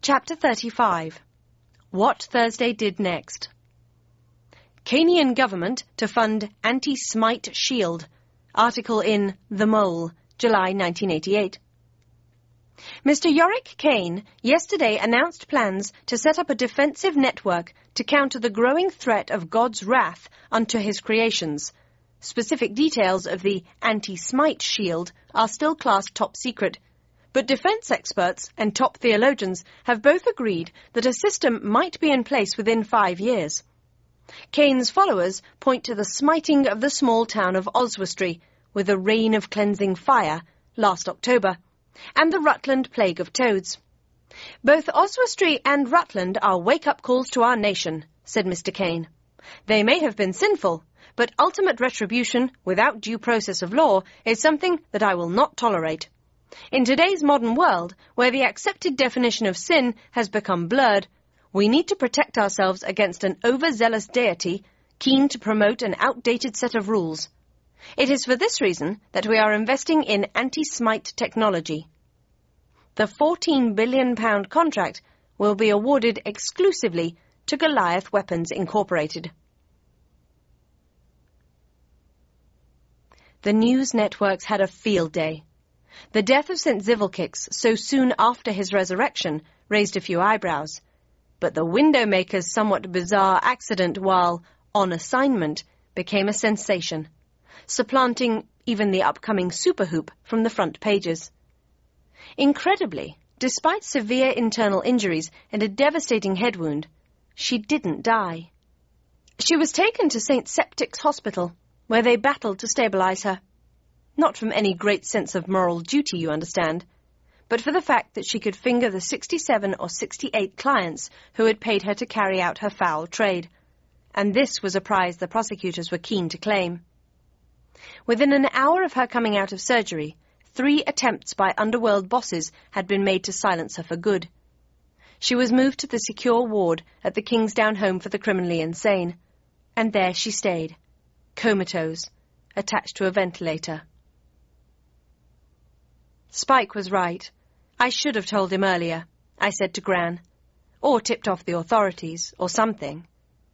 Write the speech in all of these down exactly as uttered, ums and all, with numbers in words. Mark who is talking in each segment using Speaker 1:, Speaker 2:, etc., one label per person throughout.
Speaker 1: Chapter thirty-five. What Thursday Did Next. Keynesian government to fund anti-smite shield. Article in The Mole, July nineteen eighty-eight. Mister Yorick Kane yesterday announced plans to set up a defensive network to counter the growing threat of God's wrath unto his creations. Specific details of the anti-smite shield are still classed top secret, but defense experts and top theologians have both agreed that a system might be in place within five years. Kane's followers point to the smiting of the small town of Oswestry with a rain of cleansing fire last October, and the Rutland plague of toads. Both Oswestry and Rutland are wake-up calls to our nation, said Mister Kane. They may have been sinful, but ultimate retribution without due process of law is something that I will not tolerate. In today's modern world, where the accepted definition of sin has become blurred, we need to protect ourselves against an overzealous deity keen to promote an outdated set of rules. It is for this reason that we are investing in anti-smite technology. The fourteen billion pound contract will be awarded exclusively to Goliath Weapons Incorporated. The news networks had a field day. The death of Saint Zivilkix so soon after his resurrection raised a few eyebrows, but the window-maker's somewhat bizarre accident while on assignment became a sensation, supplanting even the upcoming Superhoop from the front pages. Incredibly, despite severe internal injuries and a devastating head wound, she didn't die. She was taken to Saint Septic's Hospital, where they battled to stabilize her. Not from any great sense of moral duty, you understand, but for the fact that she could finger the sixty-seven or sixty-eight clients who had paid her to carry out her foul trade, and this was a prize the prosecutors were keen to claim. Within an hour of her coming out of surgery, three attempts by underworld bosses had been made to silence her for good. She was moved to the secure ward at the Kingsdown Home for the Criminally Insane, and there she stayed, comatose, attached to a ventilator. Spike was right. I should have told him earlier, I said to Gran, or tipped off the authorities, or something.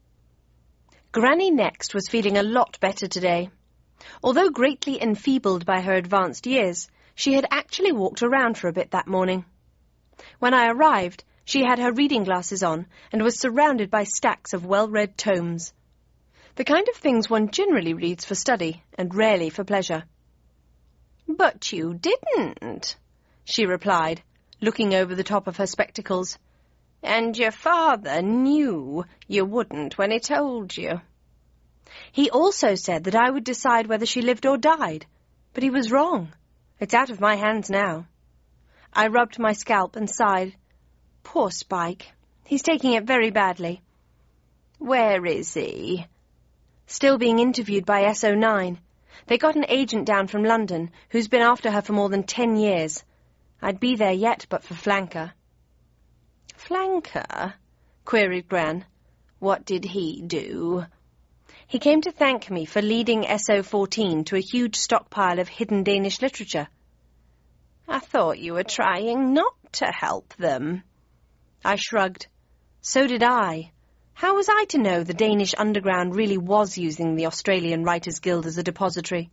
Speaker 1: Granny Next was feeling a lot better today. Although greatly enfeebled by her advanced years, she had actually walked around for a bit that morning. When I arrived, she had her reading glasses on and was surrounded by stacks of well-read tomes. The kind of things one generally reads for study and rarely for pleasure. "But you didn't," she replied, looking over the top of her spectacles. "And your father knew you wouldn't when he told you." He also said that I would decide whether she lived or died, but he was wrong. It's out of my hands now. I rubbed my scalp and sighed. Poor Spike. He's taking it very badly. "Where is he?" "Still being interviewed by S O nine. They got an agent down from London who's been after her for more than ten years. I'd be there yet but for Flanker." "Flanker?" queried Gran. "What did he do?" "He came to thank me for leading S O fourteen to a huge stockpile of hidden Danish literature." "I thought you were trying not to help them." I shrugged. So did I. How was I to know the Danish underground really was using the Australian Writers' Guild as a depository?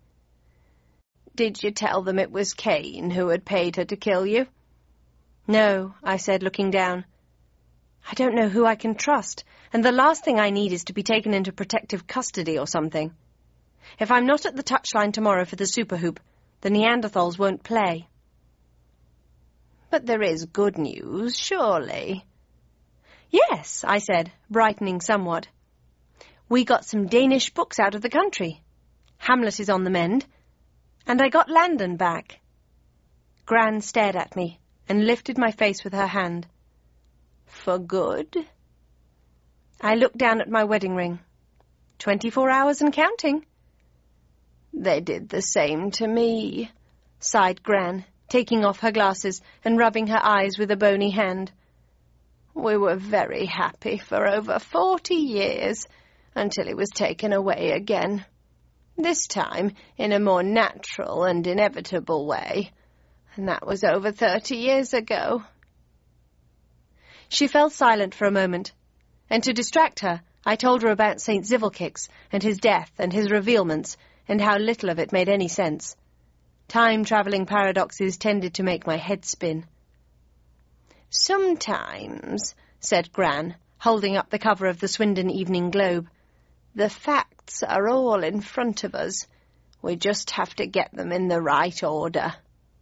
Speaker 1: "Did you tell them it was Kane who had paid her to kill you?" "No," I said, looking down. "I don't know who I can trust, and the last thing I need is to be taken into protective custody or something. If I'm not at the touchline tomorrow for the Superhoop, the Neanderthals won't play." "But there is good news, surely." "Yes," I said, brightening somewhat. "We got some Danish books out of the country. Hamlet is on the mend. And I got Landon back." Gran stared at me and lifted my face with her hand. "For good?" I looked down at my wedding ring. Twenty-four hours and counting. "They did the same to me," sighed Gran, taking off her glasses and rubbing her eyes with a bony hand. "We were very happy for over forty years, until it was taken away again. This time in a more natural and inevitable way, and that was over thirty years ago." She fell silent for a moment, and to distract her, I told her about Saint Zivelkix and his death and his revealments, and how little of it made any sense. Time-travelling paradoxes tended to make my head spin. "Sometimes," said Gran, holding up the cover of the Swindon Evening Globe, "the facts are all in front of us. We just have to get them in the right order."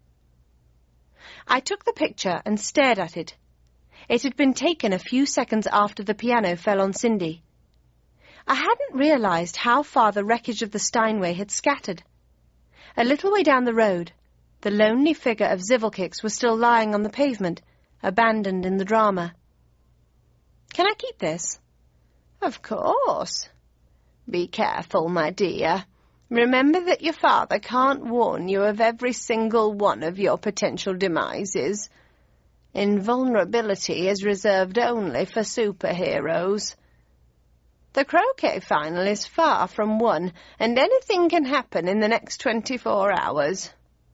Speaker 1: I took the picture and stared at it. It had been taken a few seconds after the piano fell on Cindy. I hadn't realised how far the wreckage of the Steinway had scattered. A little way down the road, the lonely figure of Zivelkix was still lying on the pavement, abandoned in the drama. "Can I keep this?" "Of course. Be careful, my dear. Remember that your father can't warn you of every single one of your potential demises. Invulnerability is reserved only for superheroes. The croquet final is far from won, and anything can happen in the next twenty-four hours.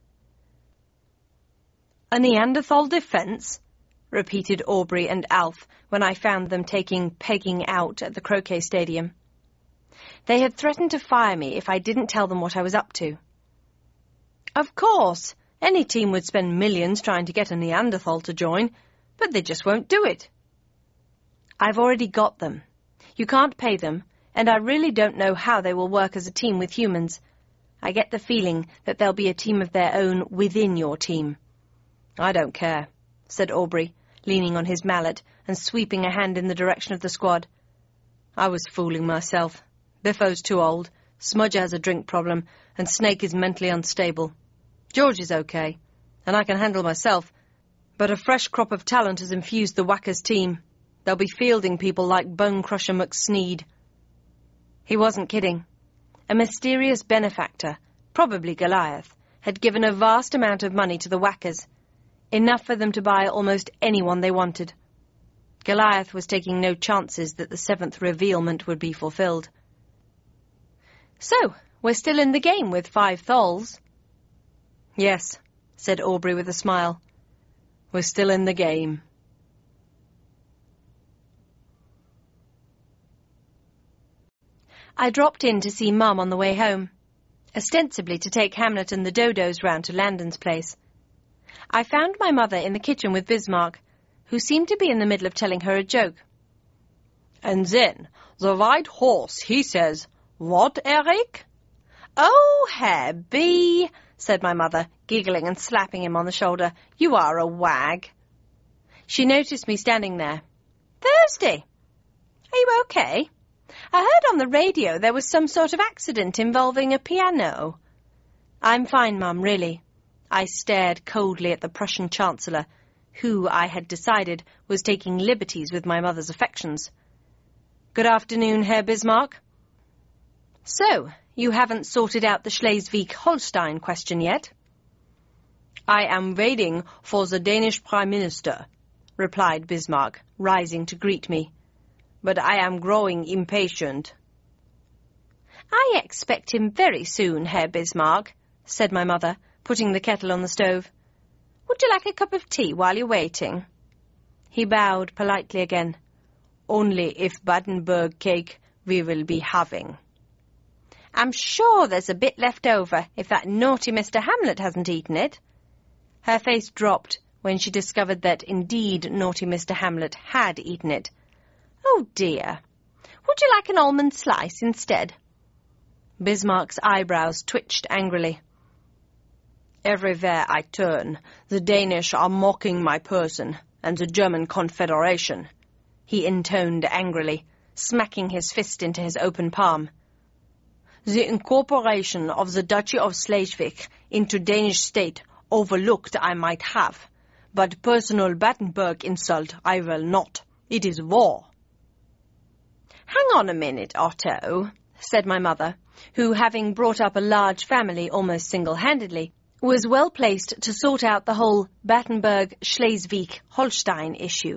Speaker 1: "A Neanderthal defence?" repeated Aubrey and Alf when I found them taking pegging out at the croquet stadium. They had threatened to fire me if I didn't tell them what I was up to. Of course, any team would spend millions trying to get a Neanderthal to join, but they just won't do it. I've already got them. You can't pay them, and I really don't know how they will work as a team with humans. I get the feeling that they'll be a team of their own within your team. "I don't care," said Aubrey, leaning on his mallet and sweeping a hand in the direction of the squad. "I was fooling myself. Biffo's too old, Smudge has a drink problem, and Snake is mentally unstable. George is okay, and I can handle myself, but a fresh crop of talent has infused the Whackers team. They'll be fielding people like Bone Crusher McSneed." He wasn't kidding. A mysterious benefactor, probably Goliath, had given a vast amount of money to the Whackers, enough for them to buy almost anyone they wanted. Goliath was taking no chances that the seventh revealment would be fulfilled. "So, we're still in the game with five Thols?" "Yes," said Aubrey with a smile. "We're still in the game." I dropped in to see Mum on the way home, ostensibly to take Hamlet and the Dodos round to Landon's place. I found my mother in the kitchen with Bismarck, who seemed to be in the middle of telling her a joke. "And then, the white horse, he says, 'What, Eric?'" "Oh, Herr B," said my mother, giggling and slapping him on the shoulder. "You are a wag." She noticed me standing there. "Thursday, are you okay? I heard on the radio there was some sort of accident involving a piano." "I'm fine, Mum, really." I stared coldly at the Prussian Chancellor, who, I had decided, was taking liberties with my mother's affections. "Good afternoon, Herr Bismarck." "So, you haven't sorted out the Schleswig-Holstein question yet?" "I am waiting for the Danish Prime Minister," replied Bismarck, rising to greet me. "But I am growing impatient." "I expect him very soon, Herr Bismarck," said my mother, putting the kettle on the stove. "Would you like a cup of tea while you're waiting?" He bowed politely again. "Only if Battenberg cake we will be having." "I'm sure there's a bit left over if that naughty Mister Hamlet hasn't eaten it." Her face dropped when she discovered that, indeed, naughty Mister Hamlet had eaten it. "Oh, dear. Would you like an almond slice instead?" Bismarck's eyebrows twitched angrily. "Everywhere I turn, the Danish are mocking my person and the German Confederation," he intoned angrily, smacking his fist into his open palm. "The incorporation of the Duchy of Schleswig into Danish state overlooked I might have, but personal Battenberg insult I will not. It is war." "Hang on a minute, Otto," said my mother, who, having brought up a large family almost single-handedly, was well placed to sort out the whole Battenberg-Schleswig-Holstein issue.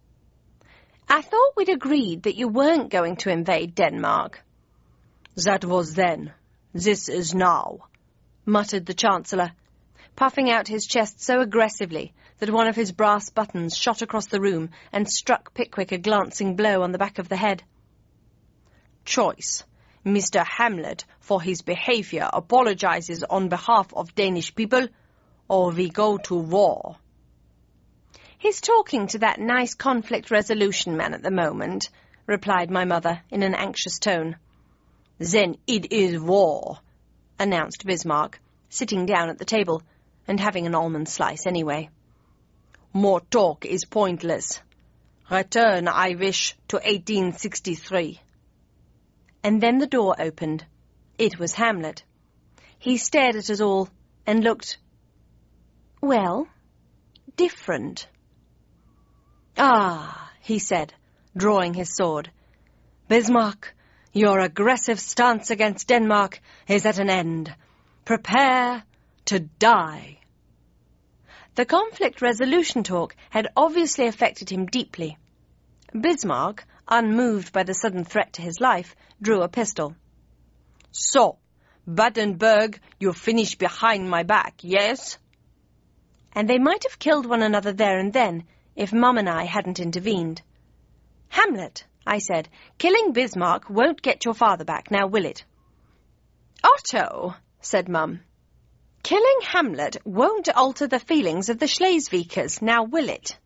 Speaker 1: "I thought we'd agreed that you weren't going to invade Denmark." "That was then. This is now," muttered the Chancellor. puffing out his chest so aggressively that one of his brass buttons shot across the room and struck Pickwick a glancing blow on the back of the head. "Choice. Mister Hamlet, for his behaviour, apologizes on behalf of Danish people, or we go to war." "He's talking to that nice conflict resolution man at the moment," replied my mother in an anxious tone. "Then it is war," announced Bismarck, sitting down at the table and having an almond slice anyway. "More talk is pointless. Return, I wish, to eighteen sixty-three. And then the door opened. It was Hamlet. He stared at us all and looked, well, different. "Ah," he said, drawing his sword. "Bismarck, your aggressive stance against Denmark is at an end. Prepare to die." The conflict resolution talk had obviously affected him deeply. Bismarck, unmoved by the sudden threat to his life, drew a pistol. "So, Battenberg, you finish behind my back, yes?" And they might have killed one another there and then if Mum and I hadn't intervened. "Hamlet," I said, "killing Bismarck won't get your father back, now will it?" "Otto," said Mum, "killing Hamlet won't alter the feelings of the Schleswigers, now will it?"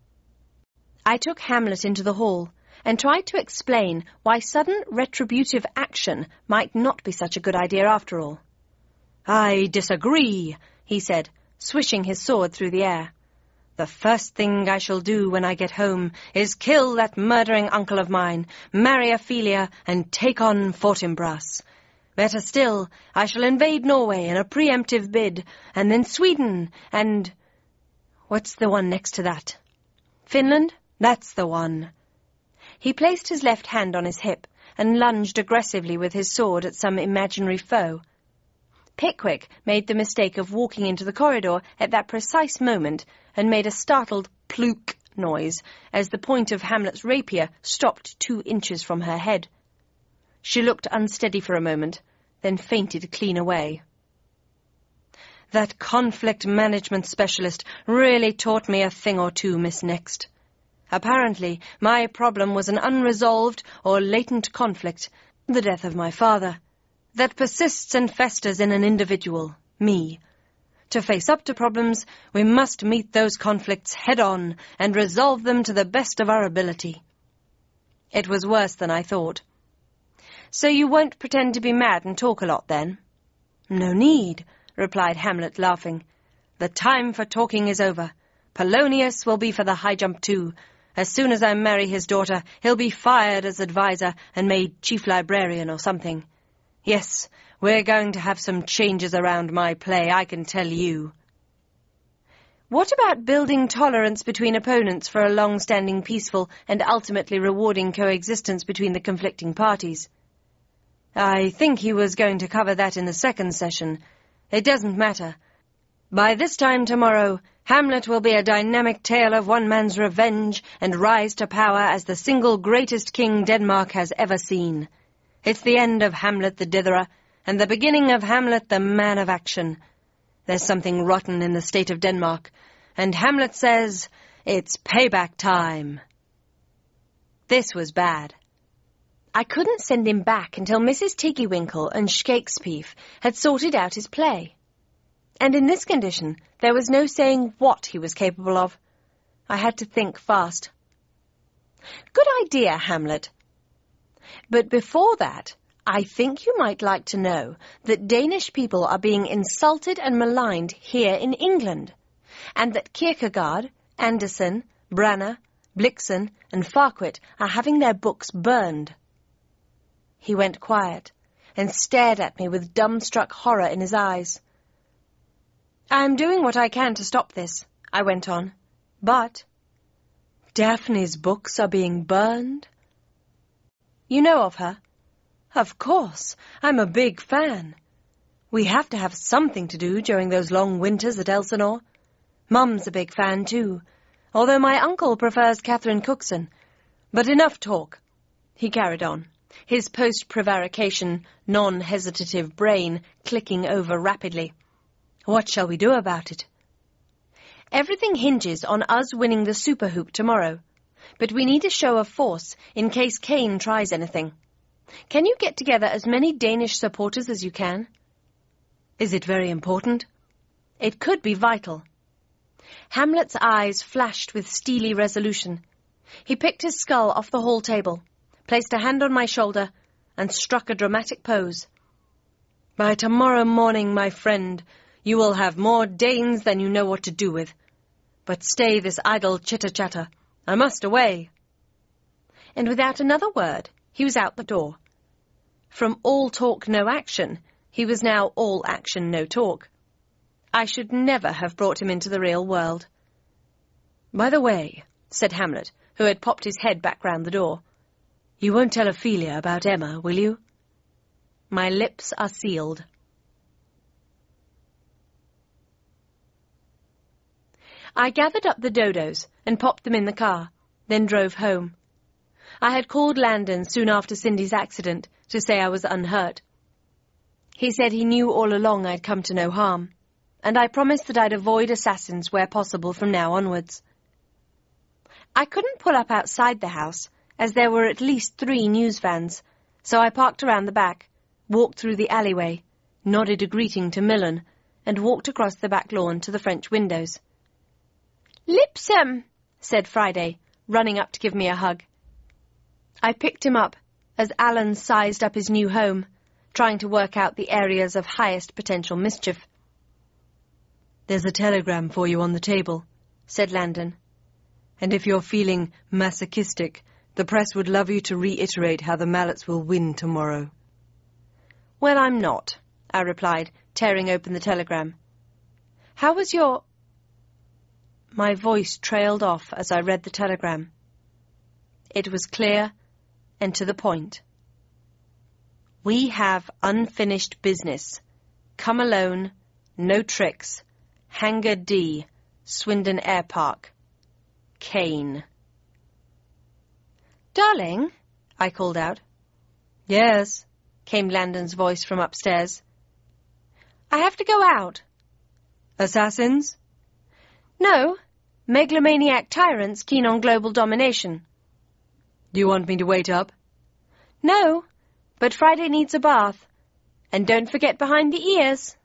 Speaker 1: I took Hamlet into the hall and tried to explain why sudden retributive action might not be such a good idea after all. "I disagree," he said, swishing his sword through the air. "The first thing I shall do when I get home is kill that murdering uncle of mine, marry Ophelia, and take on Fortinbras. Better still, I shall invade Norway in a preemptive bid, and then Sweden, and... what's the one next to that? Finland? That's the one." He placed his left hand on his hip and lunged aggressively with his sword at some imaginary foe. Pickwick made the mistake of walking into the corridor at that precise moment and made a startled pluk noise as the point of Hamlet's rapier stopped two inches from her head. She looked unsteady for a moment, then fainted clean away. "That conflict management specialist really taught me a thing or two, Miss Next. Apparently, my problem was an unresolved or latent conflict, the death of my father, that persists and festers in an individual, me. To face up to problems, we must meet those conflicts head-on and resolve them to the best of our ability." It was worse than I thought. "So you won't pretend to be mad and talk a lot, then?" "No need," replied Hamlet, laughing. "The time for talking is over. Polonius will be for the high jump too. As soon as I marry his daughter, he'll be fired as advisor and made chief librarian or something. Yes, we're going to have some changes around my play, I can tell you." "What about building tolerance between opponents for a long-standing peaceful and ultimately rewarding coexistence between the conflicting parties?" "I think he was going to cover that in the second session. It doesn't matter. By this time tomorrow, Hamlet will be a dynamic tale of one man's revenge and rise to power as the single greatest king Denmark has ever seen. It's the end of Hamlet the Ditherer, and the beginning of Hamlet the man of action. There's something rotten in the state of Denmark, and Hamlet says, it's payback time." This was bad. I couldn't send him back until Missus Tiggywinkle and Shakespeare had sorted out his play. And in this condition, there was no saying what he was capable of. I had to think fast. "Good idea, Hamlet. But before that, I think you might like to know that Danish people are being insulted and maligned here in England, and that Kierkegaard, Andersen, Branner, Blixen, and Farquhar are having their books burned." He went quiet and stared at me with dumbstruck horror in his eyes. "I'm doing what I can to stop this," I went on. "But Daphne's books are being burned?" "You know of her?" "Of course. I'm a big fan. We have to have something to do during those long winters at Elsinore. Mum's a big fan, too, although my uncle prefers Catherine Cookson. But enough talk," he carried on, his post-prevarication, non-hesitative brain clicking over rapidly. What shall we do about it? Everything hinges on us winning the Super Hoop tomorrow, but we need a show of force in case Kane tries anything. Can you get together as many Danish supporters as you can? Is it very important? It could be vital. Hamlet's eyes flashed with steely resolution. He picked his skull off the hall table, placed a hand on my shoulder, and struck a dramatic pose. By tomorrow morning, my friend, you will have more Danes than you know what to do with. But stay this idle chitter-chatter. I must away. And without another word, he was out the door. From all talk, no action, he was now all action, no talk. I should never have brought him into the real world. By the way, said Hamlet, who had popped his head back round the door, you won't tell Ophelia about Emma, will you? My lips are sealed. I gathered up the dodos and popped them in the car, then drove home. I had called Landon soon after Cindy's accident to say I was unhurt. He said he knew all along I'd come to no harm, and I promised that I'd avoid assassins where possible from now onwards. I couldn't pull up outside the house, as there were at least three news vans, so I parked around the back, walked through the alleyway, nodded a greeting to Millen, and walked across the back lawn to the French windows. "Lipsome," said Friday, running up to give me a hug. I picked him up as Alan sized up his new home, trying to work out the areas of highest potential mischief. "There's a telegram for you on the table," said Landon. "And if you're feeling masochistic, the press would love you to reiterate how the Mallets will win tomorrow." "Well, I'm not," I replied, tearing open the telegram. "How was your—" My voice trailed off as I read the telegram. It was clear and to the point. "We have unfinished business. Come alone. No tricks. Hangar D. Swindon Air Park. Kane." "Darling," I called out. "Yes," came Landon's voice from upstairs. "I have to go out." "Assassins?" "No, megalomaniac tyrants keen on global domination." "Do you want me to wait up?" "No, but Friday needs a bath. And don't forget behind the ears."